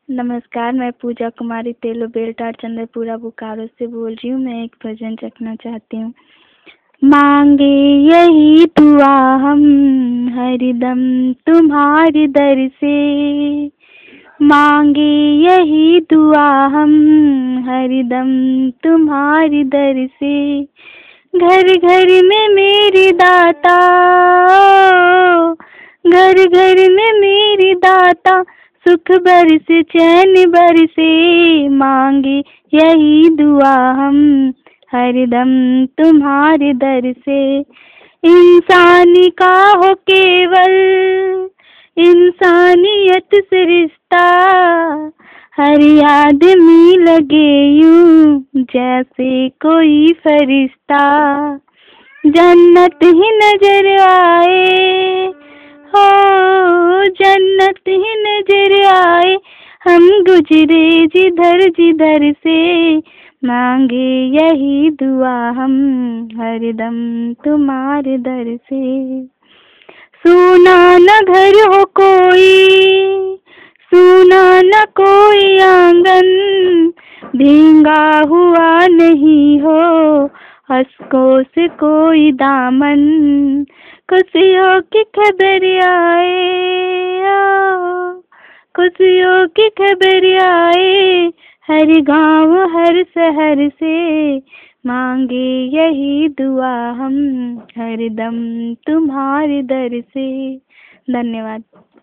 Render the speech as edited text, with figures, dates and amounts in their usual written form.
नमस्कार, मैं पूजा कुमारी तेलो बेलटार चंद्रपुरा बोकारो से बोल रही हूँ। मैं एक भजन रखना चाहती हूँ। मांगे यही दुआ हम हरदम तुम्हारे दर से, मांगे यही दुआ हम हरदम तुम्हारे दर से। घर घर में मेरे दाता, घर घर में मेरे दाता, सुख बरसे चैन बरसे। मांगे यही दुआ हम हरदम तुम्हारे दर से। इंसानी का हो केवल इंसानियत से रिश्ता, हर आदमी लगे यूं जैसे कोई फरिश्ता। जन्नत ही नजर आए हो, जन्नत ही नजर आए, हम गुजरे जिधर जिधर से। मांगे यही दुआ हम हरदम तुम्हारे दर से। सुना न घर हो कोई, सुना न कोई आंगन, भींगा हुआ नहीं हो अश्कों से कोई दामन। खुशियों की खबर आए, खुशियों की खबर आए, हर गांव हर शहर से। मांगे यही दुआ हम हरदम तुम्हारे दर से। धन्यवाद।